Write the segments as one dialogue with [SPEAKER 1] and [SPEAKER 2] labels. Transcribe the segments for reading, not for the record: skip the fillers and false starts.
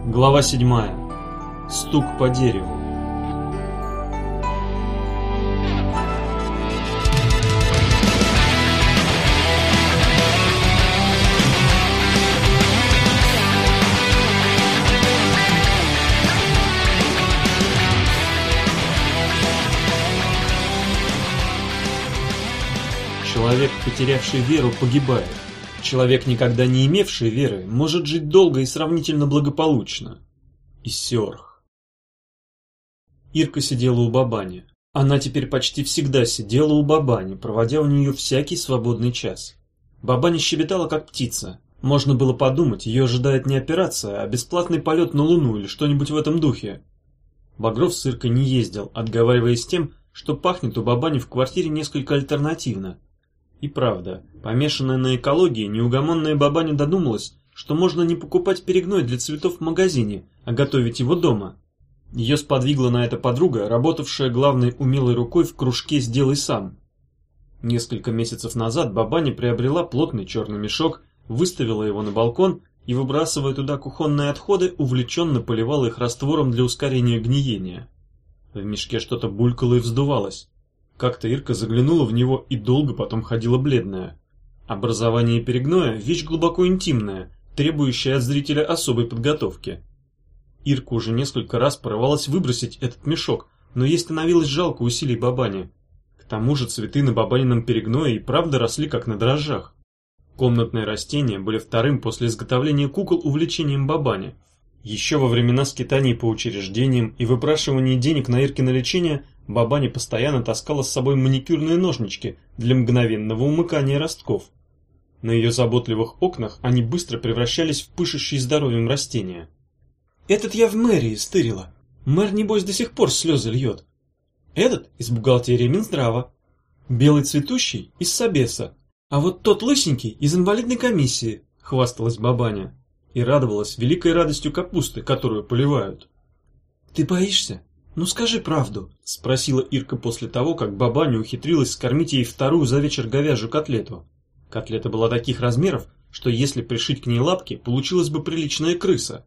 [SPEAKER 1] Глава 7. Стук по дереву. Человек, потерявший веру, погибает. Человек, никогда не имевший веры, может жить долго и сравнительно благополучно. Иссёрх. Ирка сидела у бабани. Она теперь почти всегда сидела у бабани, проводя у нее всякий свободный час. Бабаня щебетала, как птица. Можно было подумать, ее ожидает не операция, а бесплатный полет на Луну или что-нибудь в этом духе. Багров с Иркой не ездил, отговариваясь тем, что пахнет у бабани в квартире несколько альтернативно. И правда, помешанная на экологии, неугомонная бабаня додумалась, что можно не покупать перегной для цветов в магазине, а готовить его дома. Ее сподвигла на это подруга, работавшая главной умелой рукой в кружке «Сделай сам». Несколько месяцев назад бабаня приобрела плотный черный мешок, выставила его на балкон и, выбрасывая туда кухонные отходы, увлеченно поливала их раствором для ускорения гниения. В мешке что-то булькало и вздувалось. Как-то Ирка заглянула в него и долго потом ходила бледная. Образование перегноя – вещь глубоко интимная, требующая от зрителя особой подготовки. Ирка уже несколько раз порывалась выбросить этот мешок, но ей становилось жалко усилий бабани. К тому же цветы на бабанином перегное и правда росли как на дрожжах. Комнатные растения были вторым после изготовления кукол увлечением бабани. Еще во времена скитаний по учреждениям и выпрашивания денег на Иркино лечение бабаня постоянно таскала с собой маникюрные ножнички для мгновенного умыкания ростков. На ее заботливых окнах они быстро превращались в пышущие здоровьем растения. «Этот я в мэрии стырила. Мэр, небось, до сих пор слезы льет. Этот из бухгалтерии Минздрава. Белый цветущий из Собеса. А вот тот лысенький из инвалидной комиссии», — хвасталась бабаня. И радовалась великой радостью капусты, которую поливают. «Ты боишься? Ну скажи правду», — спросила Ирка после того, как бабаня ухитрилась скормить ей вторую за вечер говяжью котлету. Котлета была таких размеров, что если пришить к ней лапки, получилась бы приличная крыса.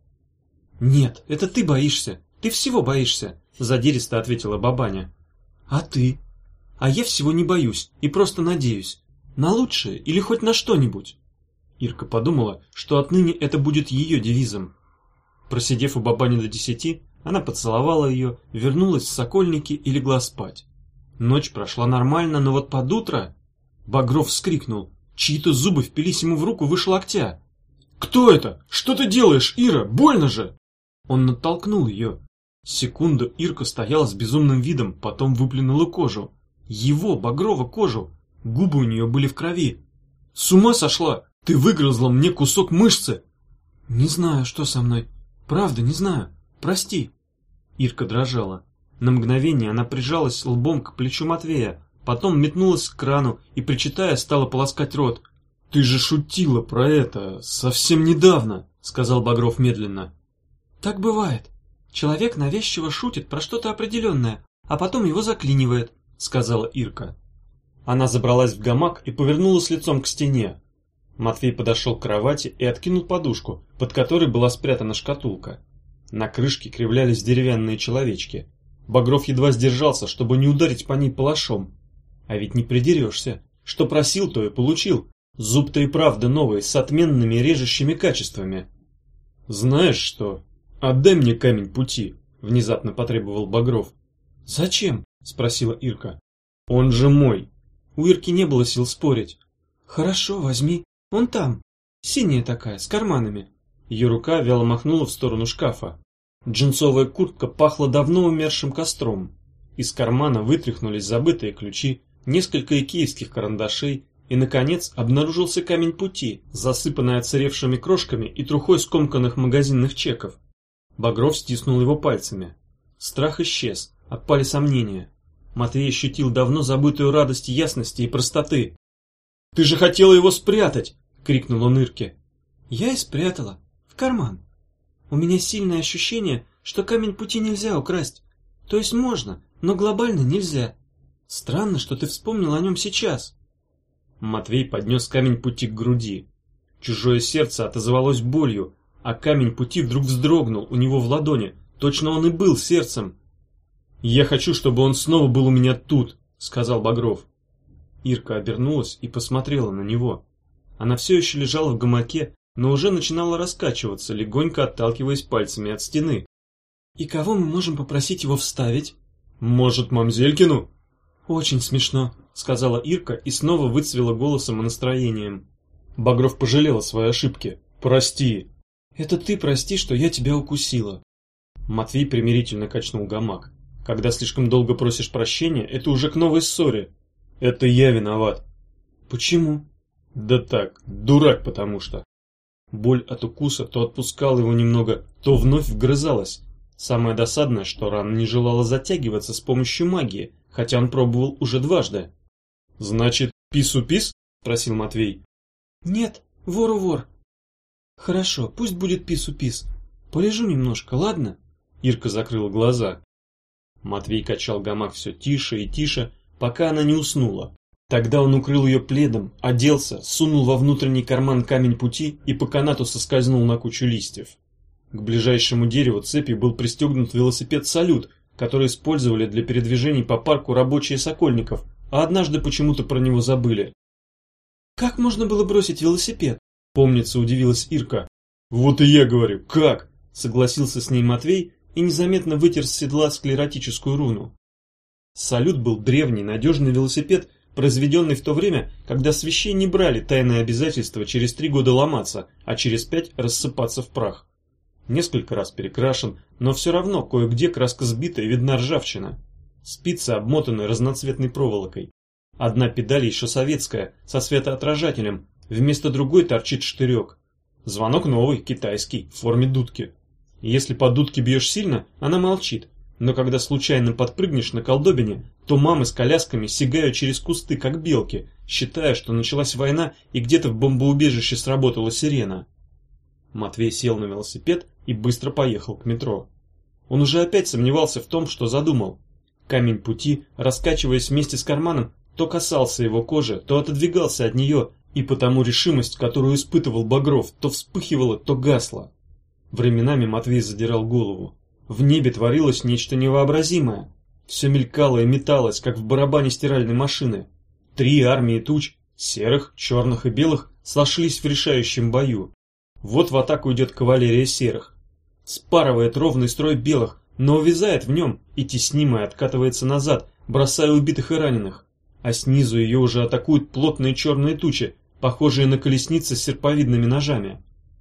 [SPEAKER 1] «Нет, это ты боишься. Ты всего боишься», — задиристо ответила бабаня. «А ты?» «А я всего не боюсь и просто надеюсь. На лучшее или хоть на что-нибудь». Ирка подумала, что отныне это будет ее девизом. Просидев у бабани до 10, она поцеловала ее, вернулась в Сокольники и легла спать. Ночь прошла нормально, но вот под утро Багров вскрикнул. Чьи-то зубы впились ему в руку выше локтя. «Кто это? Что ты делаешь, Ира? Больно же!» Он оттолкнул ее. Секунду Ирка стояла с безумным видом, потом выплюнула кожу. Его, Багрова, кожу. Губы у нее были в крови. «С ума сошла? Ты выгрызла мне кусок мышцы!» «Не знаю, что со мной. Правда, не знаю. Прости». Ирка дрожала. На мгновение она прижалась лбом к плечу Матвея, потом метнулась к крану и, причитая, стала полоскать рот. «Ты же шутила про это совсем недавно», — сказал Багров медленно. «Так бывает. Человек навязчиво шутит про что-то определенное, а потом его заклинивает», — сказала Ирка. Она забралась в гамак и повернулась лицом к стене. Матвей подошел к кровати и откинул подушку, под которой была спрятана шкатулка. На крышке кривлялись деревянные человечки. Багров едва сдержался, чтобы не ударить по ней палашом. А ведь не придерешься. Что просил, то и получил. Зуб-то и правда новый, с отменными режущими качествами. «Знаешь что? Отдай мне камень пути», — внезапно потребовал Багров. «Зачем?» — спросила Ирка. «Он же мой». У Ирки не было сил спорить. «Хорошо, возьми. Он там. Синяя такая, с карманами». Ее рука вяло махнула в сторону шкафа. Джинсовая куртка пахла давно умершим костром. Из кармана вытряхнулись забытые ключи, несколько икеевских карандашей, и, наконец, обнаружился камень пути, засыпанный отсыревшими крошками и трухой скомканных магазинных чеков. Багров стиснул его пальцами. Страх исчез, отпали сомнения. Матвей ощутил давно забытую радость ясности и простоты. «Ты же хотела его спрятать!» — крикнул он Ирке. «Я и спрятала. В карман. У меня сильное ощущение, что камень пути нельзя украсть. То есть можно, но глобально нельзя. Странно, что ты вспомнил о нем сейчас». Матвей поднес камень пути к груди. Чужое сердце отозвалось болью, а камень пути вдруг вздрогнул у него в ладони. Точно он и был сердцем. «Я хочу, чтобы он снова был у меня тут», — сказал Багров. Ирка обернулась и посмотрела на него. Она все еще лежала в гамаке, но уже начинала раскачиваться, легонько отталкиваясь пальцами от стены. «И кого мы можем попросить его вставить?» «Может, мамзелькину?» «Очень смешно», — сказала Ирка и снова выцвела голосом и настроением. Багров пожалел о своей ошибке. «Прости». «Это ты прости, что я тебя укусила». Матвей примирительно качнул гамак. «Когда слишком долго просишь прощения, это уже к новой ссоре». «Это я виноват». «Почему?» «Да так, дурак потому что». Боль от укуса то отпускала его немного, то вновь вгрызалась. Самое досадное, что рана не желала затягиваться с помощью магии, хотя он пробовал уже дважды. «Значит, пису-пис?» – спросил Матвей. «Нет, вору-вор». «Хорошо, пусть будет пису-пис. Полежу немножко, ладно?» Ирка закрыла глаза. Матвей качал гамак все тише и тише, пока она не уснула. Тогда он укрыл ее пледом, оделся, сунул во внутренний карман камень пути и по канату соскользнул на кучу листьев. К ближайшему дереву цепью был пристегнут велосипед «Салют», который использовали для передвижений по парку рабочие Сокольников, а однажды почему-то про него забыли. «Как можно было бросить велосипед?» — помнится, удивилась Ирка. «Вот и я говорю, как?» — согласился с ней Матвей и незаметно вытер с седла склеротическую руну. «Салют» был древний, надежный велосипед, произведенный в то время, когда с вещей не брали тайное обязательство через 3 года ломаться, а через 5 рассыпаться в прах. Несколько раз перекрашен, но все равно кое-где краска сбита и видна ржавчина. Спицы обмотаны разноцветной проволокой. Одна педаль еще советская, со светоотражателем, вместо другой торчит штырек. Звонок новый, китайский, в форме дудки. Если по дудке бьешь сильно, она молчит, но когда случайно подпрыгнешь на колдобине, то мамы с колясками сигают через кусты, как белки, считая, что началась война и где-то в бомбоубежище сработала сирена. Матвей сел на велосипед и быстро поехал к метро. Он уже опять сомневался в том, что задумал. Камень пути, раскачиваясь вместе с карманом, то касался его кожи, то отодвигался от нее, и потому решимость, которую испытывал Багров, то вспыхивала, то гасла. Временами Матвей задирал голову. В небе творилось нечто невообразимое. Все мелькало и металось, как в барабане стиральной машины. 3 армии туч, серых, черных и белых, сошлись в решающем бою. Вот в атаку идет кавалерия серых. Спарывает ровный строй белых, но увязает в нем и теснимая откатывается назад, бросая убитых и раненых. А снизу ее уже атакуют плотные черные тучи, похожие на колесницы с серповидными ножами.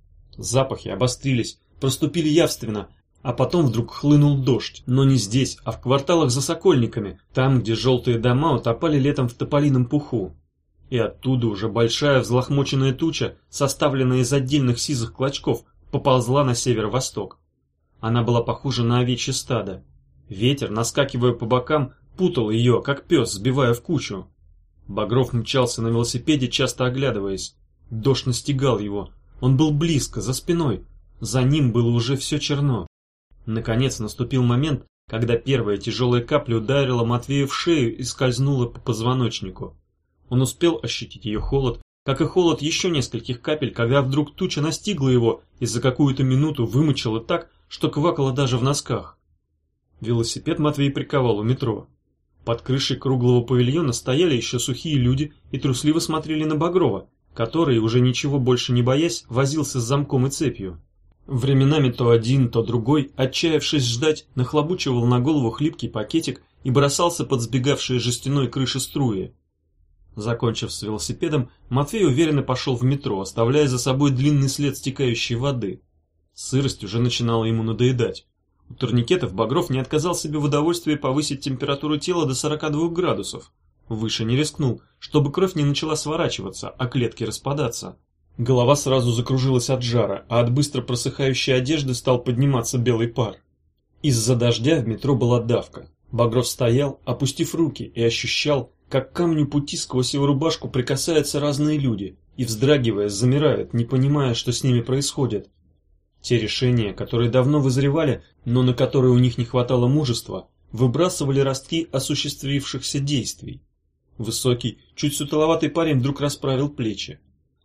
[SPEAKER 1] Запахи обострились, проступили явственно, а потом вдруг хлынул дождь, но не здесь, а в кварталах за Сокольниками, там, где желтые дома утопали летом в тополином пуху. И оттуда уже большая взлохмоченная туча, составленная из отдельных сизых клочков, поползла на северо-восток. Она была похожа на овечье стадо. Ветер, наскакивая по бокам, путал ее, как пес, сбивая в кучу. Багров мчался на велосипеде, часто оглядываясь. Дождь настигал его. Он был близко, за спиной. За ним было уже все черно. Наконец наступил момент, когда первая тяжелая капля ударила Матвея в шею и скользнула по позвоночнику. Он успел ощутить ее холод, как и холод еще нескольких капель, когда вдруг туча настигла его и за какую-то минуту вымочила так, что квакало даже в носках. Велосипед Матвей приковал у метро. Под крышей круглого павильона стояли еще сухие люди и трусливо смотрели на Багрова, который, уже ничего больше не боясь, возился с замком и цепью. Временами то один, то другой, отчаявшись ждать, нахлобучивал на голову хлипкий пакетик и бросался под сбегавшие жестяной крыши струи. Закончив с велосипедом, Матвей уверенно пошел в метро, оставляя за собой длинный след стекающей воды. Сырость уже начинала ему надоедать. У турникетов Багров не отказал себе в удовольствии повысить температуру тела до 42 градусов. Выше не рискнул, чтобы кровь не начала сворачиваться, а клетки распадаться. Голова сразу закружилась от жара, а от быстро просыхающей одежды стал подниматься белый пар. Из-за дождя в метро была давка. Багров стоял, опустив руки, и ощущал, как к камню пути сквозь его рубашку прикасаются разные люди, и, вздрагивая, замирают, не понимая, что с ними происходит. Те решения, которые давно вызревали, но на которые у них не хватало мужества, выбрасывали ростки осуществившихся действий. Высокий, чуть сутуловатый парень вдруг расправил плечи.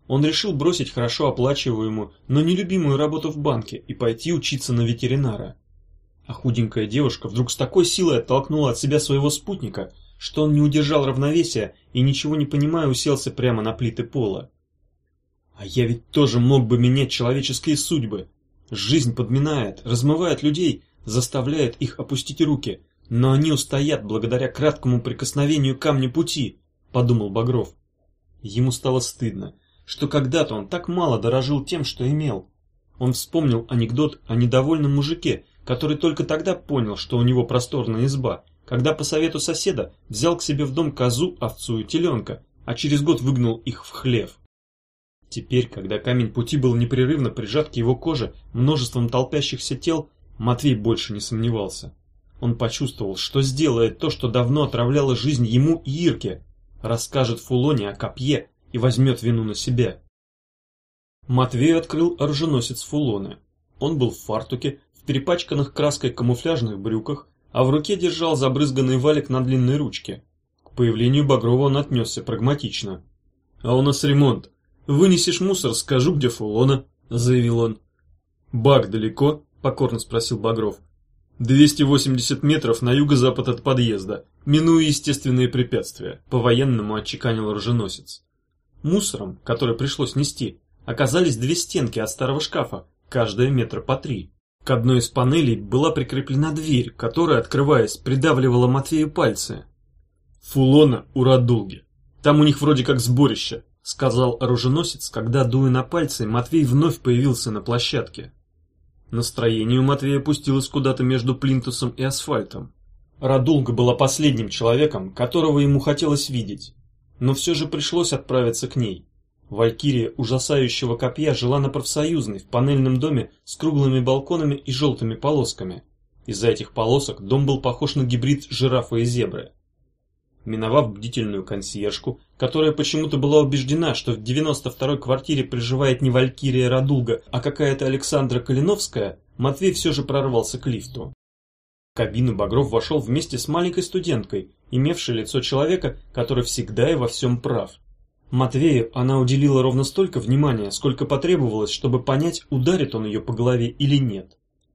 [SPEAKER 1] Он решил бросить хорошо оплачиваемую, но нелюбимую работу в банке и пойти учиться на ветеринара. А худенькая девушка вдруг с такой силой оттолкнула от себя своего спутника, что он не удержал равновесия и, ничего не понимая, уселся прямо на плиты пола. А я ведь тоже мог бы менять человеческие судьбы. Жизнь подминает, размывает людей, заставляет их опустить руки, но они устоят благодаря краткому прикосновению камня пути, подумал Багров. Ему стало стыдно, что когда-то он так мало дорожил тем, что имел. Он вспомнил анекдот о недовольном мужике, который только тогда понял, что у него просторная изба, когда по совету соседа взял к себе в дом козу, овцу и теленка, а через год выгнал их в хлев. Теперь, когда камень пути был непрерывно прижат к его коже множеством толпящихся тел, Матвей больше не сомневался. Он почувствовал, что сделает то, что давно отравляло жизнь ему и Ирке, расскажет Фулоне о копье и возьмет вину на себя. Матвей открыл оруженосец Фулоны. Он был в фартуке, в перепачканных краской камуфляжных брюках, а в руке держал забрызганный валик на длинной ручке. К появлению Багрова он отнесся прагматично. «А у нас ремонт. Вынесешь мусор, скажу, где Фулона», — заявил он. «Бак далеко?» — покорно спросил Багров. 280 метров на юго-запад от подъезда, минуя естественные препятствия», — по-военному отчеканил оруженосец. Мусором, который пришлось нести, оказались две стенки от старого шкафа, каждая метра по 3. К одной из панелей была прикреплена дверь, которая, открываясь, придавливала Матвею пальцы. «Фулона у Радулги. Там у них вроде как сборище», — сказал оруженосец, когда, дуя на пальцы, Матвей вновь появился на площадке. Настроение у Матвея опустилось куда-то между плинтусом и асфальтом. Радулга была последним человеком, которого ему хотелось видеть, но все же пришлось отправиться к ней. Валькирия ужасающего копья жила на Профсоюзной в панельном доме с круглыми балконами и желтыми полосками. Из-за этих полосок дом был похож на гибрид жирафа и зебры. Миновав бдительную консьержку, которая почему-то была убеждена, что в 92-й квартире проживает не Валькирия Радулга, а какая-то Александра Калиновская, Матвей все же прорвался к лифту. В кабину Багров вошел вместе с маленькой студенткой, имевшей лицо человека, который всегда и во всем прав. Матвею она уделила ровно столько внимания, сколько потребовалось, чтобы понять, ударит он ее по голове или нет.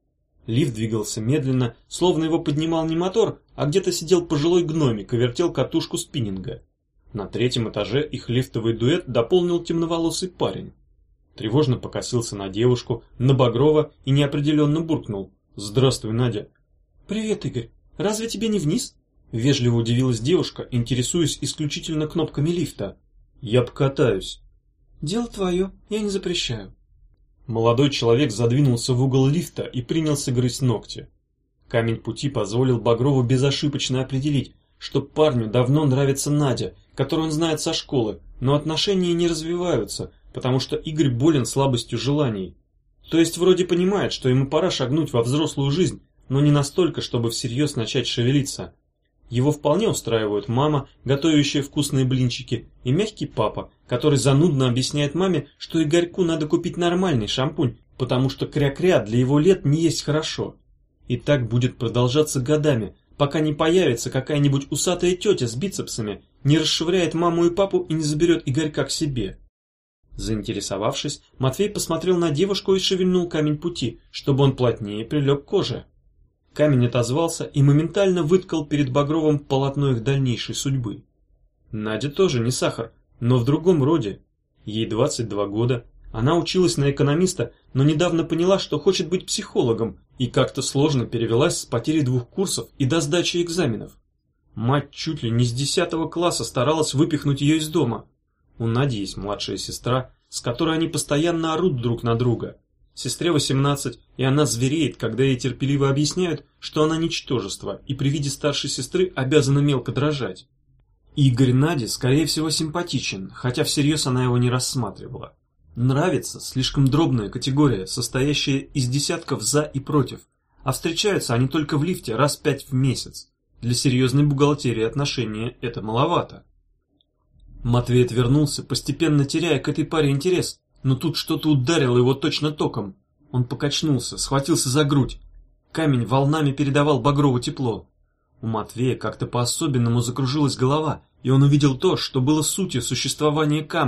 [SPEAKER 1] Лифт двигался медленно, словно его поднимал не мотор, а где-то сидел пожилой гномик и вертел катушку спиннинга. На 3-м этаже их лифтовый дуэт дополнил темноволосый парень. Тревожно покосился на девушку, на Багрова и неопределенно буркнул: «Здравствуй, Надя». «Привет, Игорь. Разве тебе не вниз?» Вежливо удивилась девушка, интересуясь исключительно кнопками лифта. «Я покатаюсь». «Дело твое, я не запрещаю». Молодой человек задвинулся в угол лифта и принялся грызть ногти. Камень пути позволил Багрову безошибочно определить, что парню давно нравится Надя, которую он знает со школы, но отношения не развиваются, потому что Игорь болен слабостью желаний. То есть вроде понимает, что ему пора шагнуть во взрослую жизнь, но не настолько, чтобы всерьез начать шевелиться. Его вполне устраивают мама, готовящая вкусные блинчики, и мягкий папа, который занудно объясняет маме, что Игорьку надо купить нормальный шампунь, потому что кря-кря для его лет не есть хорошо. И так будет продолжаться годами, пока не появится какая-нибудь усатая тетя с бицепсами, не расшвыряет маму и папу и не заберет Игорька к себе. Заинтересовавшись, Матвей посмотрел на девушку и шевельнул камень пути, чтобы он плотнее прилег к коже. Камень отозвался и моментально выткал перед Багровым полотно их дальнейшей судьбы. Надя тоже не сахар, но в другом роде. Ей 22 года, она училась на экономиста, но недавно поняла, что хочет быть психологом, и как-то сложно перевелась с потери 2 курсов и до сдачи экзаменов. Мать чуть ли не с 10 класса старалась выпихнуть ее из дома. У Нади есть младшая сестра, с которой они постоянно орут друг на друга. Сестре 18, и она звереет, когда ей терпеливо объясняют, что она ничтожество, и при виде старшей сестры обязана мелко дрожать. Игорь Наде, скорее всего, симпатичен, хотя всерьез она его не рассматривала. Нравится — слишком дробная категория, состоящая из десятков «за» и «против», а встречаются они только в лифте раз 5 в месяц. Для серьезной бухгалтерии отношения это маловато. Матвей отвернулся, постепенно теряя к этой паре интерес, но тут что-то ударило его точно током. Он покачнулся, схватился за грудь. Камень волнами передавал Багрову тепло. У Матвея как-то по-особенному закружилась голова, и он увидел то, что было сутью существования камня.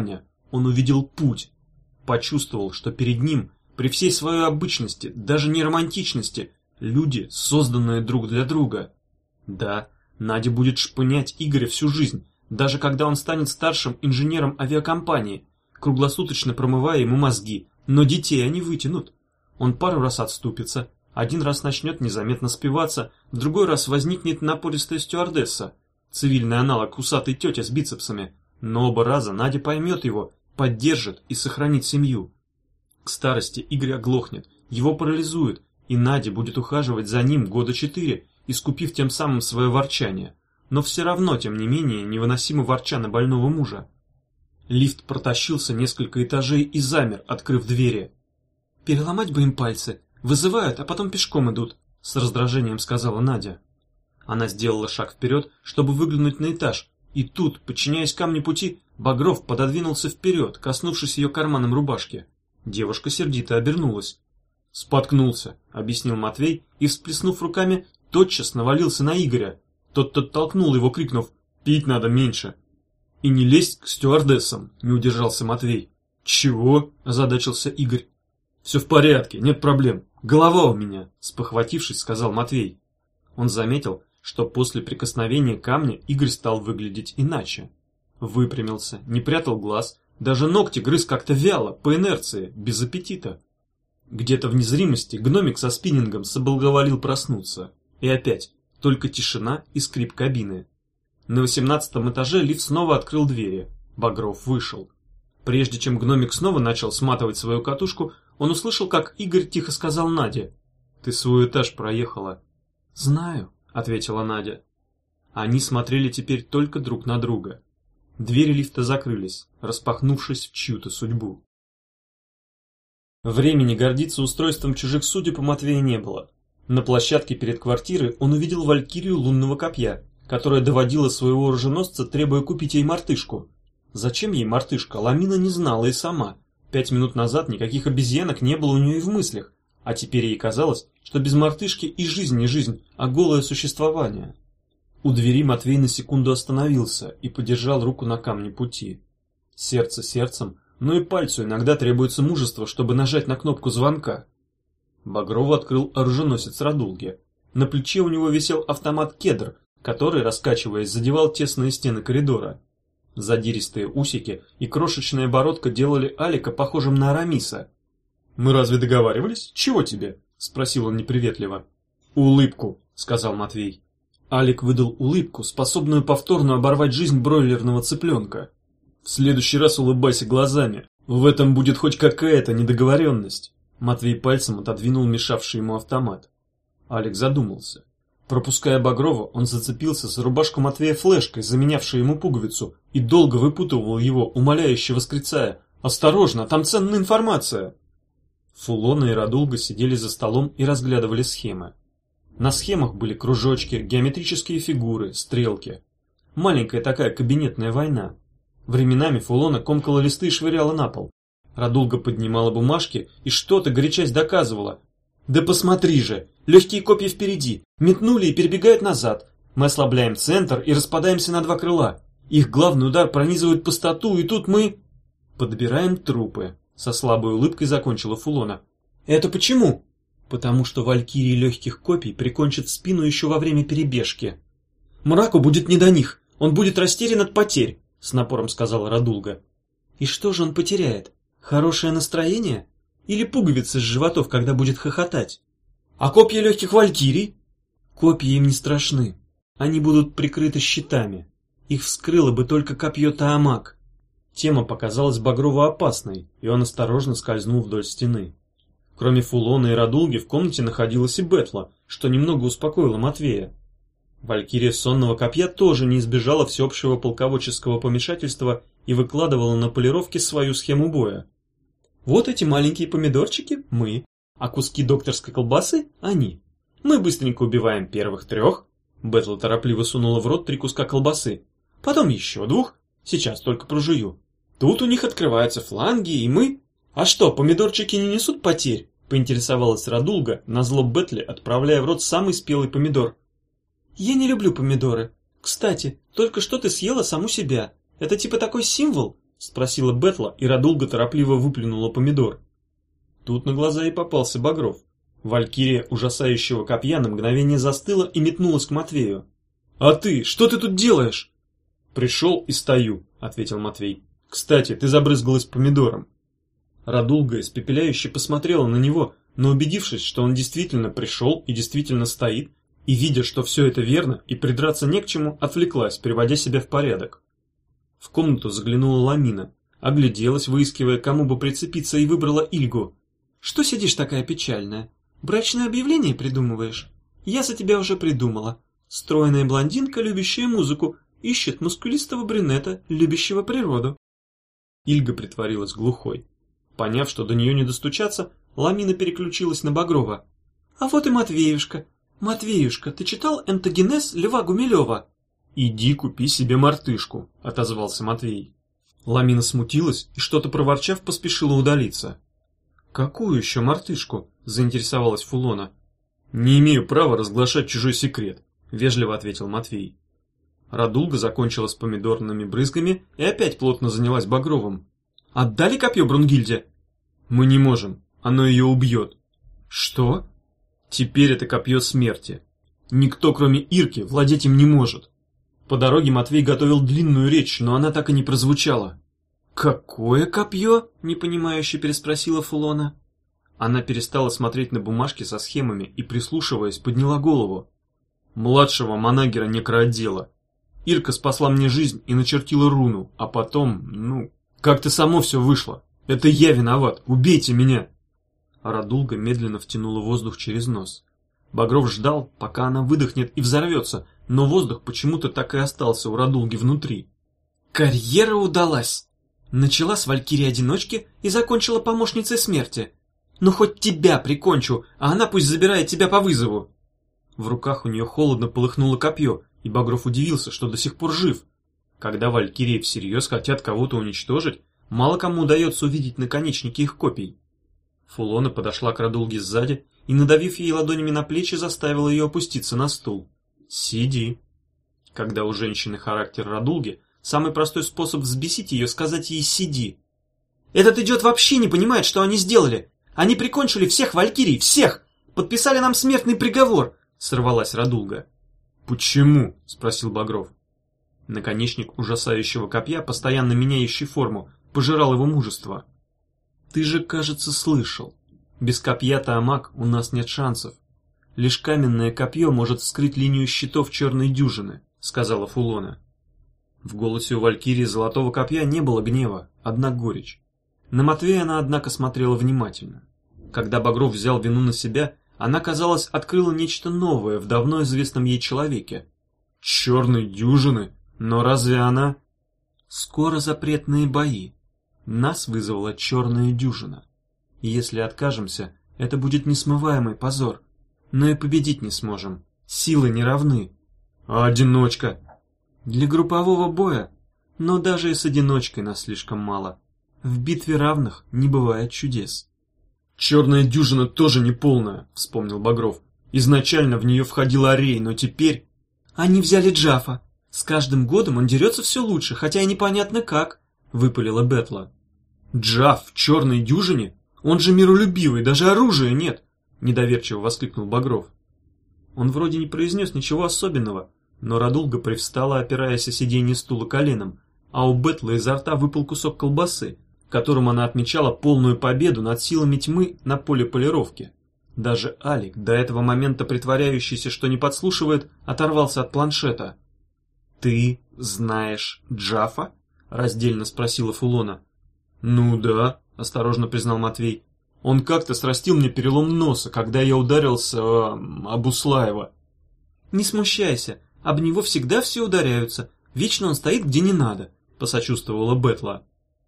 [SPEAKER 1] Он увидел путь. Почувствовал, что перед ним, при всей своей обычности, даже не романтичности, люди, созданные друг для друга. Да, Надя будет шпынять Игоря всю жизнь, даже когда он станет старшим инженером авиакомпании, круглосуточно промывая ему мозги, но детей они вытянут. Он пару раз отступится, один раз начнет незаметно спиваться, в другой раз возникнет напористая стюардесса, цивильный аналог усатой тети с бицепсами, но оба раза Надя поймет его, поддержит и сохранит семью. К старости Игорь оглохнет, его парализует, и Надя будет ухаживать за ним года 4, искупив тем самым свое ворчание, но все равно, тем не менее, невыносимо ворча на больного мужа. Лифт протащился несколько этажей и замер, открыв двери. «Переломать бы им пальцы, вызывают, а потом пешком идут», — с раздражением сказала Надя. Она сделала шаг вперед, чтобы выглянуть на этаж, и тут, подчиняясь камню пути, Багров пододвинулся вперед, коснувшись ее карманом рубашки. Девушка сердито обернулась. «Споткнулся», — объяснил Матвей, и, всплеснув руками, тотчас навалился на Игоря. Тот оттолкнул его, крикнув: «Пить надо меньше!» «И не лезть к стюардессам», — не удержался Матвей. «Чего?» — озадачился Игорь. «Все в порядке, нет проблем. Голова у меня», — спохватившись, сказал Матвей. Он заметил, что после прикосновения камня Игорь стал выглядеть иначе. Выпрямился, не прятал глаз, даже ногти грыз как-то вяло, по инерции, без аппетита. Где-то в незримости гномик со спиннингом соблаговолил проснуться. И опять только тишина и скрип кабины. На 18-м этаже лифт снова открыл двери. Багров вышел. Прежде чем гномик снова начал сматывать свою катушку, он услышал, как Игорь тихо сказал Наде: «Ты свой этаж проехала». «Знаю», — ответила Надя. Они смотрели теперь только друг на друга. Двери лифта закрылись, распахнувшись в чью-то судьбу. Времени гордиться устройством чужих судеб у Матвея не было. На площадке перед квартирой он увидел валькирию лунного копья, которая доводила своего оруженосца, требуя купить ей мартышку. Зачем ей мартышка, Ламина не знала и сама. 5 минут назад никаких обезьянок не было у нее и в мыслях, а теперь ей казалось, что без мартышки и жизнь не жизнь, а голое существование. У двери Матвей на секунду остановился и подержал руку на камне пути. Сердце сердцем, но и пальцу иногда требуется мужество, чтобы нажать на кнопку звонка. Багрову открыл оруженосец Радулги. На плече у него висел автомат «Кедр», который, раскачиваясь, задевал тесные стены коридора. Задиристые усики и крошечная бородка делали Алика похожим на Арамиса. «Мы разве договаривались? Чего тебе?» — спросил он неприветливо. «Улыбку», — сказал Матвей. Алик выдал улыбку, способную повторно оборвать жизнь бройлерного цыпленка. «В следующий раз улыбайся глазами. В этом будет хоть какая-то недоговоренность». Матвей пальцем отодвинул мешавший ему автомат. Алик задумался. Пропуская Багрова, он зацепился за рубашку Матвея флешкой, заменявшей ему пуговицу, и долго выпутывал его, умоляюще восклицая: «Осторожно, там ценная информация!» Фулона и Радулга сидели за столом и разглядывали схемы. На схемах были кружочки, геометрические фигуры, стрелки. Маленькая такая кабинетная война. Временами Фулона комкала листы и швыряла на пол. Радулга поднимала бумажки и что-то горячась доказывала. «Да посмотри же! Легкие копья впереди, метнули и перебегают назад. Мы ослабляем центр и распадаемся на 2 крыла. Их главный удар пронизывает пустоту, и тут мы...» «Подбираем трупы», — со слабой улыбкой закончила Фулона. «Это почему?» «Потому что валькирии легких копий прикончат спину еще во время перебежки». «Мраку будет не до них, он будет растерян от потерь», — с напором сказала Радулга. «И что же он потеряет? Хорошее настроение? Или пуговицы с животов, когда будет хохотать? А копья легких валькирий?» «Копья им не страшны. Они будут прикрыты щитами. Их вскрыло бы только копье Таамак». Тема показалась Багрову опасной, и он осторожно скользнул вдоль стены. Кроме Фулона и Радулги в комнате находилась и Бетла, что немного успокоило Матвея. Валькирия сонного копья тоже не избежала всеобщего полководческого помешательства и выкладывала на полировке свою схему боя. «Вот эти маленькие помидорчики – мы, а куски докторской колбасы – они. Мы быстренько убиваем первых 3». Бетла торопливо сунула в рот 3 куска колбасы. «Потом еще 2. Сейчас только прожую. Тут у них открываются фланги, и мы...» «А что, помидорчики не несут потерь?» – поинтересовалась Радулга, назло Бетле, отправляя в рот самый спелый помидор. «Я не люблю помидоры. Кстати, только что ты съела саму себя. Это типа такой символ? — спросила Бетла, и Радулга торопливо выплюнула помидор. Тут на глаза ей попался Багров. Валькирия ужасающего копья на мгновение застыла и метнулась к Матвею. «А ты, что ты тут делаешь?» «Пришел и стою», — ответил Матвей. «Кстати, ты забрызгалась помидором». Радулга испепеляюще посмотрела на него, но убедившись, что он действительно пришел и действительно стоит, и видя, что все это верно и придраться не к чему, отвлеклась, приводя себя в порядок. В комнату заглянула Ламина, огляделась, выискивая, кому бы прицепиться, и выбрала Ильгу. «Что сидишь такая печальная? Брачное объявление придумываешь? Я за тебя уже придумала. Стройная блондинка, любящая музыку, ищет мускулистого брюнета, любящего природу». Ильга притворилась глухой. Поняв, что до нее не достучаться, Ламина переключилась на Багрова. «А вот и Матвеюшка. Матвеюшка, ты читал «Энтогенез» Льва Гумилева?» «Иди купи себе мартышку», — отозвался Матвей. Ламина смутилась и, что-то проворчав, поспешила удалиться. «Какую еще мартышку?» — заинтересовалась Фулона. «Не имею права разглашать чужой секрет», — вежливо ответил Матвей. Радулга закончила с помидорными брызгами и опять плотно занялась Багровым. «Отдали копье Брунгильде?» «Мы не можем, оно ее убьет». «Что?» «Теперь это копье смерти. Никто, кроме Ирки, владеть им не может». По дороге Матвей готовил длинную речь, но она так и не прозвучала. «Какое копье?» — непонимающе переспросила Фулона. Она перестала смотреть на бумажки со схемами и, прислушиваясь, подняла голову. «Младшего манагера некроотдела. Ирка спасла мне жизнь и начертила руну, а потом, как-то само все вышло. Это я виноват, убейте меня!» Радулга медленно втянула воздух через нос. Багров ждал, пока она выдохнет и взорвется, но воздух почему-то так и остался у Радулги внутри. «Карьера удалась! Начала с Валькирии-одиночки и закончила помощницей смерти. Ну хоть тебя прикончу, а она пусть забирает тебя по вызову!» В руках у нее холодно полыхнуло копье, и Багров удивился, что до сих пор жив. Когда валькирии всерьез хотят кого-то уничтожить, мало кому удается увидеть наконечники их копий. Фулона подошла к Радулге сзади и, надавив ей ладонями на плечи, заставила ее опуститься на стул. «Сиди». Когда у женщины характер Радулги, самый простой способ взбесить ее — сказать ей «сиди». «Этот идиот вообще не понимает, что они сделали. Они прикончили всех валькирий, всех! Подписали нам смертный приговор!» — сорвалась Радулга. «Почему?» — спросил Багров. Наконечник ужасающего копья, постоянно меняющий форму, пожирал его мужество. «Ты же, кажется, слышал. Без копья Таамак у нас нет шансов. Лишь каменное копье может вскрыть линию щитов черной дюжины», — сказала Фулона. В голосе у валькирии золотого копья не было гнева, одна горечь. На Матвея она, однако, смотрела внимательно. Когда Багров взял вину на себя, она, казалось, открыла нечто новое в давно известном ей человеке. «Черной дюжины? Но разве она...» «Скоро запретные бои. Нас вызвала черная дюжина. Если откажемся, это будет несмываемый позор. Но и победить не сможем. Силы не равны». «А одиночка?» «Для группового боя. Но даже и с одиночкой нас слишком мало. В битве равных не бывает чудес». «Черная дюжина тоже неполная», — вспомнил Багров. «Изначально в нее входил Арей, но теперь...»
[SPEAKER 2] «Они взяли Джафа. С каждым годом он дерется все лучше, хотя и непонятно как», — выпалила Бетла.
[SPEAKER 1] «Джаф в черной дюжине? Он же миролюбивый, даже оружия нет!» — недоверчиво воскликнул Багров. Он вроде не произнес ничего особенного, но Радулга привстала, опираясь о сиденье стула коленом, а у Бетлы изо рта выпал кусок колбасы, которым она отмечала полную победу над силами тьмы на поле полировки. Даже Алик, до этого момента притворяющийся, что не подслушивает, оторвался от планшета. «Ты знаешь Джафа?» — раздельно спросила Фулона. «Ну да», — осторожно признал Матвей. «Он как-то срастил мне перелом носа, когда я ударился об Услаева».
[SPEAKER 2] «Не смущайся, об него всегда все ударяются, вечно он стоит где не надо», — посочувствовала Бетла.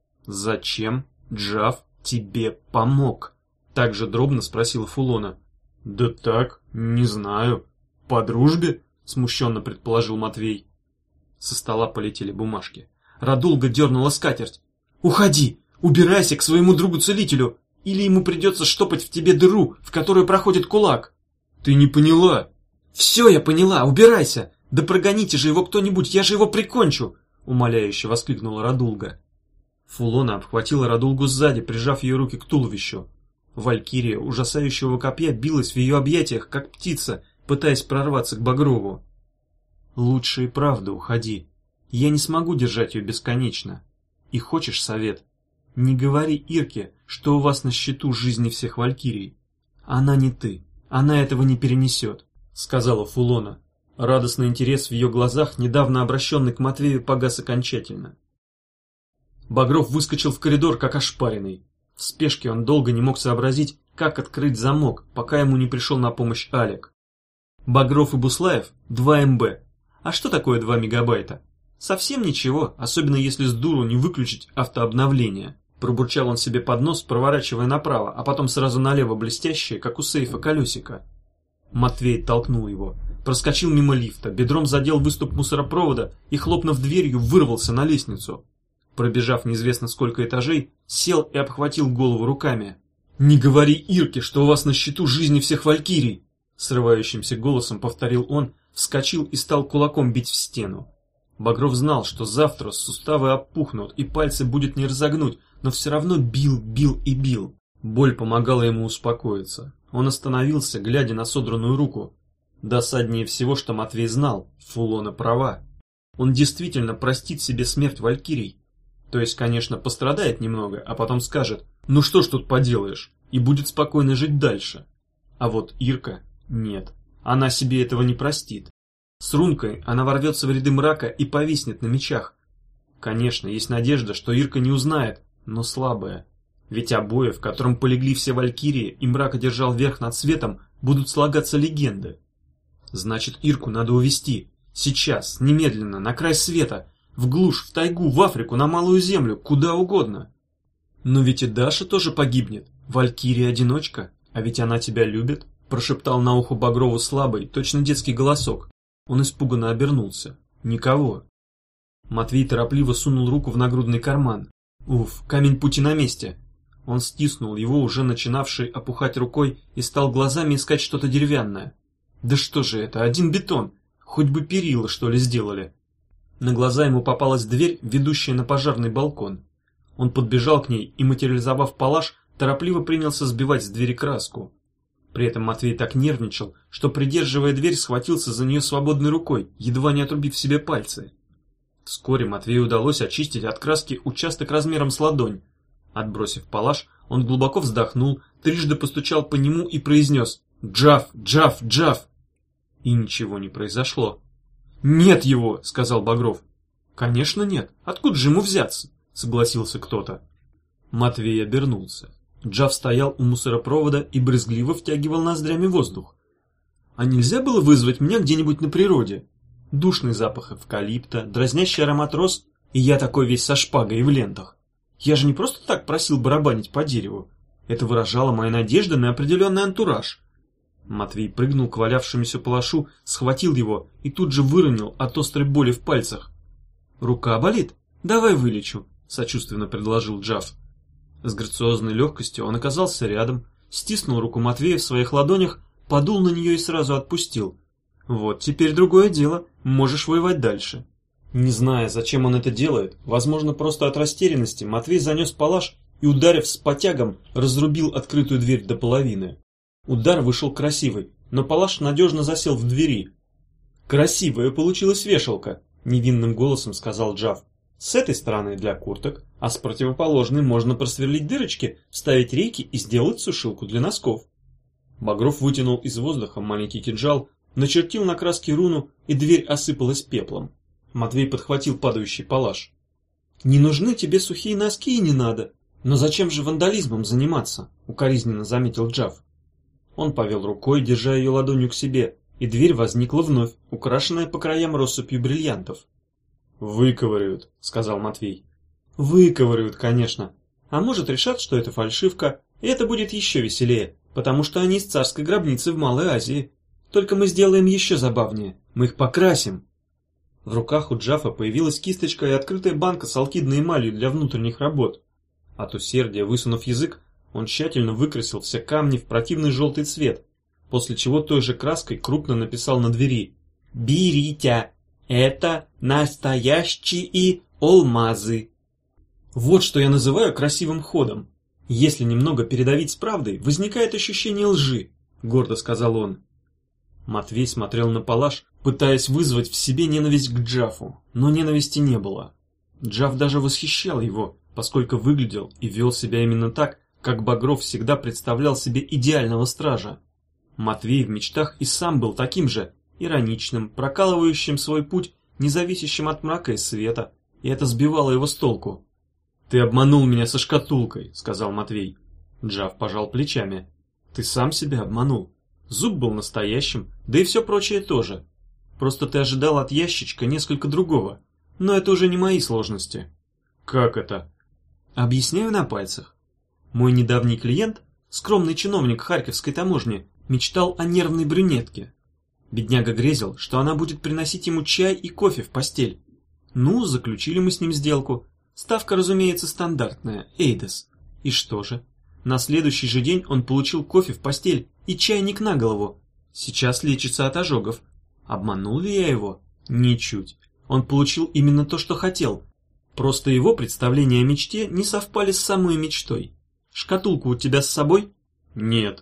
[SPEAKER 1] «Зачем Джаф тебе помог?» — также дробно спросила Фулона. «Да так, не знаю. По дружбе?» — смущенно предположил Матвей. Со стола полетели бумажки. Радулга дернула скатерть. «Уходи! Убирайся к своему другу-целителю! Или ему придется штопать в тебе дыру, в которую проходит кулак!» «Ты не поняла!» «Все я поняла! Убирайся! Да прогоните же его кто-нибудь, я же его прикончу!» — умоляюще воскликнула Радулга.
[SPEAKER 2] Фулона обхватила Радулгу сзади, прижав ее руки к туловищу. Валькирия ужасающего копья билась в ее объятиях, как птица, пытаясь прорваться к Багрову. «Лучше и правда уходи. Я не смогу держать ее бесконечно. И хочешь совет? Не говори Ирке, что у вас на счету жизни всех валькирий. Она не ты, она этого не перенесет», — сказала Фулона. Радостный интерес в ее глазах, недавно обращенный к Матвею, погас окончательно. Багров выскочил в коридор, как ошпаренный. В спешке он долго не мог сообразить, как открыть замок, пока ему не пришел на помощь Алик. Багров и Буслаев — 2 МБ. А что такое 2 мегабайта? Совсем ничего, особенно если с дуру не выключить автообновление. Пробурчал он себе под нос, проворачивая направо, а потом сразу налево блестящее, как у сейфа, колесико. Матвей толкнул его. Проскочил мимо лифта, бедром задел выступ мусоропровода и, хлопнув дверью, вырвался на лестницу. Пробежав неизвестно сколько этажей, сел и обхватил голову руками. «Не говори Ирке, что у вас на счету жизни всех валькирий!» Срывающимся голосом повторил он, вскочил и стал кулаком бить в стену. Багров знал, что завтра суставы опухнут и пальцы будет не разогнуть, но все равно бил, бил и бил. Боль помогала ему успокоиться. Он остановился, глядя на содранную руку. Досаднее всего, что Матвей знал, Фулона права. Он действительно простит себе смерть валькирий. То есть, конечно, пострадает немного, а потом скажет: «Ну что ж тут поделаешь?» и будет спокойно жить дальше. А вот Ирка нет. Она себе этого не простит. С рункой она ворвется в ряды мрака и повиснет на мечах. Конечно, есть надежда, что Ирка не узнает, но слабая. Ведь о бое, в котором полегли все валькирии и мрак одержал верх над светом, будут слагаться легенды. Значит, Ирку надо увести. Сейчас, немедленно, на край света. В глушь, в тайгу, в Африку, на Малую Землю, куда угодно. Но ведь и Даша тоже погибнет. Валькирия-одиночка. А ведь она тебя любит, прошептал на ухо Багрову слабый, точно детский голосок. Он испуганно обернулся. Никого. Матвей торопливо сунул руку в нагрудный карман. Уф, камень пути на месте. Он стиснул его, уже начинавший опухать рукой, и стал глазами искать что-то деревянное. Да что же это, один бетон. Хоть бы перила, что ли, сделали. На глаза ему попалась дверь, ведущая на пожарный балкон. Он подбежал к ней и, материализовав палаш, торопливо принялся сбивать с двери краску. При этом Матвей так нервничал, что, придерживая дверь, схватился за нее свободной рукой, едва не отрубив себе пальцы. Вскоре Матвею удалось очистить от краски участок размером с ладонь. Отбросив палаш, он глубоко вздохнул, трижды постучал по нему и произнес: «Джав! Джав! Джав!» И ничего не произошло. «Нет его!» — сказал Багров. «Конечно нет. Откуда же ему взяться?» — согласился кто-то. Матвей обернулся. Джав стоял у мусоропровода и брезгливо втягивал ноздрями воздух. «А нельзя было вызвать меня где-нибудь на природе? Душный запах эвкалипта, дразнящий аромат роз, и я такой весь со шпагой и в лентах. Я же не просто так просил барабанить по дереву. Это выражало мои надежды на определенный антураж». Матвей прыгнул к валявшемуся палашу, схватил его и тут же выронил от острой боли в пальцах. «Рука болит? Давай вылечу», — сочувственно предложил Джав. С грациозной легкостью он оказался рядом, стиснул руку Матвея в своих ладонях, подул на нее и сразу отпустил. «Вот теперь другое дело, можешь воевать дальше». Не зная, зачем он это делает, возможно, просто от растерянности, Матвей занес палаш и, ударив с потягом, разрубил открытую дверь до половины. Удар вышел красивый, но палаш надежно засел в двери. «Красивая получилась вешалка», — невинным голосом сказал Джав. «С этой стороны для курток, а с противоположной можно просверлить дырочки, вставить рейки и сделать сушилку для носков». Багров вытянул из воздуха маленький кинжал, начертил на краске руну, и дверь осыпалась пеплом. Матвей подхватил падающий палаш. «Не нужны тебе сухие носки и не надо. Но зачем же вандализмом заниматься?» — укоризненно заметил Джав. Он повел рукой, держа ее ладонью к себе, и дверь возникла вновь, украшенная по краям россыпью бриллиантов. «Выковыривают», — сказал Матвей. «Выковыривают, конечно. А может, решат, что это фальшивка, и это будет еще веселее, потому что они из царской гробницы в Малой Азии. Только мы сделаем еще забавнее. Мы их покрасим». В руках у Джафа появилась кисточка и открытая банка с алкидной эмалью для внутренних работ. От усердия, высунув язык, он тщательно выкрасил все камни в противный желтый цвет, после чего той же краской крупно написал на двери: «Берите, это настоящие алмазы».
[SPEAKER 1] Вот что я называю красивым ходом. Если немного передавить с правдой, возникает ощущение лжи, гордо сказал он. Матвей смотрел на Палаш, пытаясь вызвать в себе ненависть к Джафу, но ненависти не было. Джаф даже восхищал его, поскольку выглядел и вел себя именно так, как Багров всегда представлял себе идеального стража. Матвей в мечтах и сам был таким же, ироничным, прокалывающим свой путь, независящим от мрака и света, и это сбивало его с толку. «Ты обманул меня со шкатулкой», — сказал Матвей. Джаф пожал плечами. «Ты сам себя обманул. Зуб был настоящим, да и все прочее тоже. Просто ты ожидал от ящичка несколько другого, но это уже не мои сложности». «Как это?» «Объясняю на пальцах. Мой недавний клиент, скромный чиновник Харьковской таможни, мечтал о нервной брюнетке. Бедняга грезил, что она будет приносить ему чай и кофе в постель. Ну, заключили мы с ним сделку. Ставка, разумеется, стандартная, Эйдос. И что же? На следующий же день он получил кофе в постель и чайник на голову. Сейчас лечится от ожогов. Обманул ли я его? Ничуть. Он получил именно то, что хотел. Просто его представления о мечте не совпали с самой мечтой. Шкатулку у тебя с собой? Нет.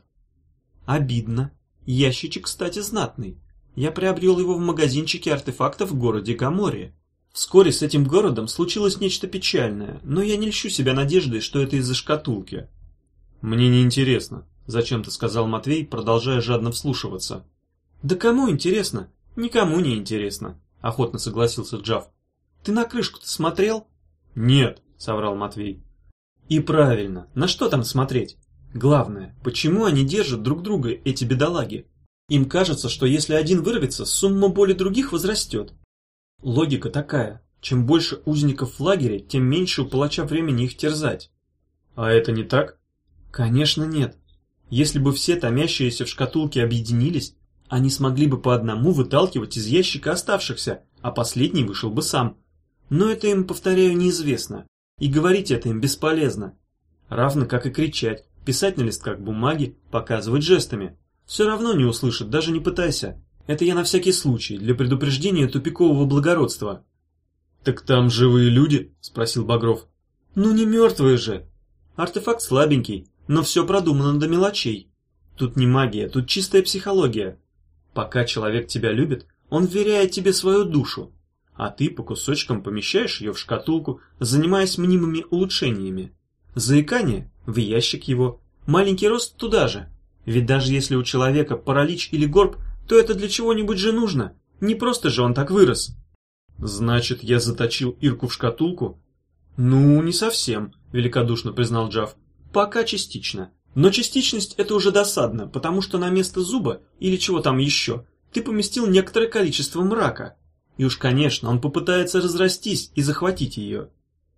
[SPEAKER 1] Обидно. Ящичек, кстати, знатный. Я приобрел его в магазинчике артефактов в городе Гаморе. Вскоре с этим городом случилось нечто печальное, но я не льщу себя надеждой, что это из-за шкатулки. Мне не интересно, зачем-то сказал Матвей, продолжая жадно вслушиваться. Да кому интересно? Никому не интересно, охотно согласился Джаф. Ты на крышку-то смотрел? Нет, соврал Матвей. И правильно, на что там смотреть? Главное, почему они держат друг друга, эти бедолаги? Им кажется, что если один вырвется, сумма боли других возрастет. Логика такая: чем больше узников в лагере, тем меньше у палача времени их терзать. А это не так? Конечно нет. Если бы все томящиеся в шкатулке объединились, они смогли бы по одному выталкивать из ящика оставшихся, а последний вышел бы сам. Но это им, повторяю, неизвестно, и говорить это им бесполезно. Равно как и кричать, писать на листках бумаги, показывать жестами. Все равно не услышат, даже не пытайся. Это я на всякий случай, для предупреждения тупикового благородства. «Так там живые люди?» – спросил Багров. «Ну не мертвые же. Артефакт слабенький, но все продумано до мелочей. Тут не магия, тут чистая психология. Пока человек тебя любит, он вверяет тебе свою душу, а ты по кусочкам помещаешь ее в шкатулку, занимаясь мнимыми улучшениями. Заикание – в ящик его, маленький рост туда же. Ведь даже если у человека паралич или горб, то это для чего-нибудь же нужно. Не просто же он так вырос». «Значит, я заточил Ирку в шкатулку?» «Ну, не совсем», — великодушно признал Джаф. «Пока частично. Но частичность — это уже досадно, потому что на место зуба, или чего там еще, ты поместил некоторое количество мрака. И уж, конечно, он попытается разрастись и захватить ее».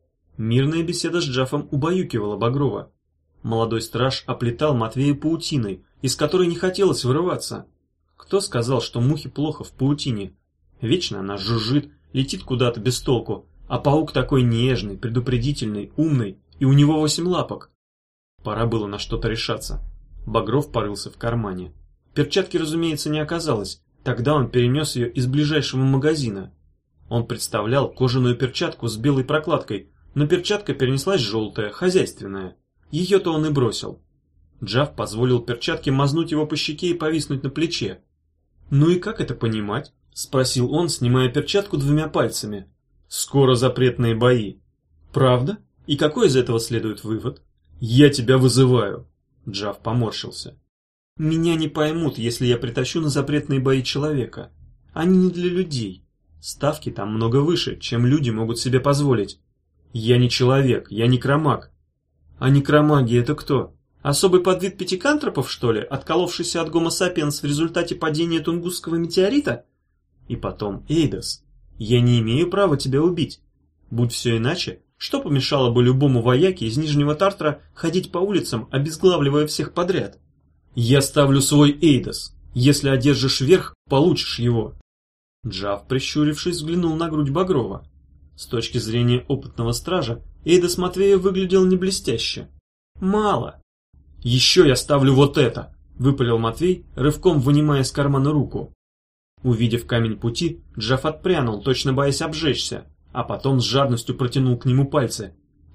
[SPEAKER 1] Мирная беседа с Джафом убаюкивала Багрова. Молодой страж оплетал Матвея паутиной, из которой не хотелось вырываться. Кто сказал, что мухе плохо в паутине? Вечно она жужжит, летит куда-то без толку, а паук такой нежный, предупредительный, умный, и у него 8 лапок. Пора было на что-то решаться. Багров порылся в кармане. Перчатки, разумеется, не оказалось, тогда он перенес ее из ближайшего магазина. Он представлял кожаную перчатку с белой прокладкой, но перчатка перенеслась желтая, хозяйственная. Ее-то он и бросил. Джаф позволил перчатке мазнуть его по щеке и повиснуть на плече. «Ну и как это понимать?» — спросил он, снимая перчатку 2 пальцами. «Скоро запретные бои». «Правда? И какой из этого следует вывод?» «Я тебя вызываю!» Джаф поморщился. «Меня не поймут, если я притащу на запретные бои человека. Они не для людей. Ставки там много выше, чем люди могут себе позволить. Я не человек, я некромаг». «А некромаги это кто? Особый подвид пятикантропов, что ли, отколовшийся от гомо сапиенс в результате падения Тунгусского метеорита? И потом, Эйдос, я не имею права тебя убить. Будь все иначе, что помешало бы любому вояке из Нижнего Тартара ходить по улицам, обезглавливая всех подряд? Я ставлю свой Эйдос. Если одержишь верх, получишь его». Джаф, прищурившись, взглянул на грудь Багрова. С точки зрения опытного стража, Эйдос Матвея выглядел не блестяще. «Мало». «Еще я ставлю вот это», — выпалил Матвей, рывком вынимая из кармана руку. Увидев камень пути, Джаф отпрянул, точно боясь обжечься, а потом с жадностью протянул к нему пальцы.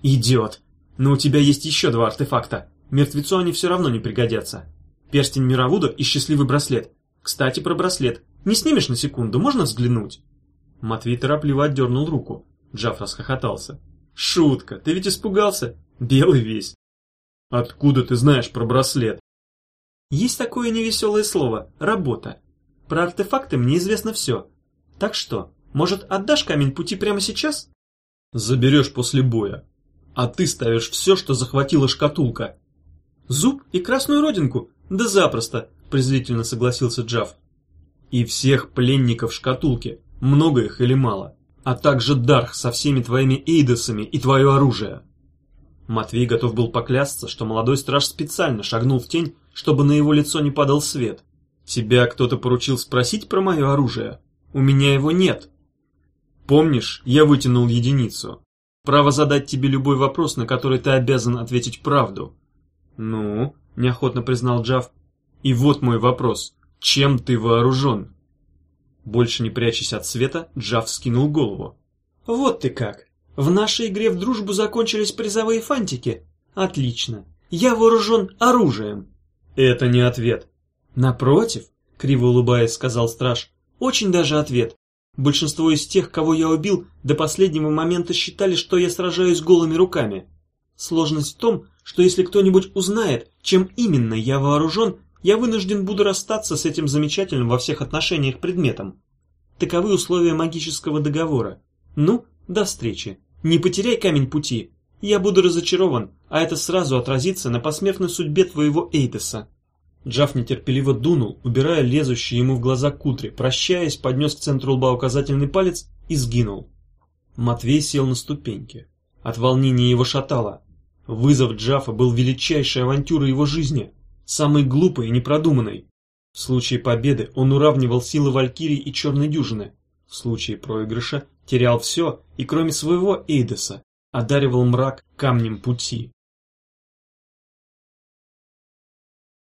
[SPEAKER 2] Идиот. Но у тебя есть еще 2 артефакта. Мертвецу они все равно не пригодятся. Перстень Мировуда и счастливый браслет. Кстати, про браслет. Не снимешь на секунду, можно взглянуть?» Матвей торопливо отдернул руку. Джаф расхохотался. «Шутка, ты ведь испугался? Белый весь». «Откуда ты знаешь про браслет?» «Есть такое невеселое слово – работа. Про артефакты мне известно все. Так что, может, отдашь камень пути прямо сейчас?»
[SPEAKER 1] «Заберешь после боя. А ты ставишь все, что захватила шкатулка».
[SPEAKER 2] «Зуб и красную родинку? Да запросто», – презрительно согласился Джаф.
[SPEAKER 1] «И всех пленников шкатулки, много их или мало, а также Дарх со всеми твоими эйдосами и твое оружие».
[SPEAKER 2] Матвей готов был поклясться, что молодой страж специально шагнул в тень, чтобы на его лицо не падал свет. «Тебя кто-то поручил спросить про мое оружие? У меня его нет».
[SPEAKER 1] «Помнишь, я вытянул единицу? Право задать тебе любой вопрос, на который ты обязан ответить правду».
[SPEAKER 2] «Ну?» – неохотно признал Джаф.
[SPEAKER 1] «И вот мой вопрос. Чем ты вооружен?»
[SPEAKER 2] Больше не прячась от света, Джаф вскинул голову.
[SPEAKER 3] «Вот ты как! В нашей игре в дружбу закончились призовые фантики? Отлично! Я вооружен оружием!»
[SPEAKER 1] «Это не ответ».
[SPEAKER 3] «Напротив», — криво улыбаясь, сказал страж, — «очень даже ответ. Большинство из тех, кого я убил, до последнего момента считали, что я сражаюсь голыми руками. Сложность в том, что если кто-нибудь узнает, чем именно я вооружен, я вынужден буду расстаться с этим замечательным во всех отношениях предметом. Таковы условия магического договора. Ну, до встречи. Не потеряй камень пути. Я буду разочарован, а это сразу отразится на посмертной судьбе твоего Эйдоса».
[SPEAKER 2] Джаф нетерпеливо дунул, убирая лезущие ему в глаза кудри, прощаясь, поднес к центру лба указательный палец и сгинул. Матвей сел на ступеньки. От волнения его шатало. Вызов Джафа был величайшей авантюрой его жизни, самой глупой и непродуманной. В случае победы он уравнивал силы Валькирии и Черной Дюжины. В случае проигрыша терял все и кроме своего Эйдоса одаривал мрак камнем пути.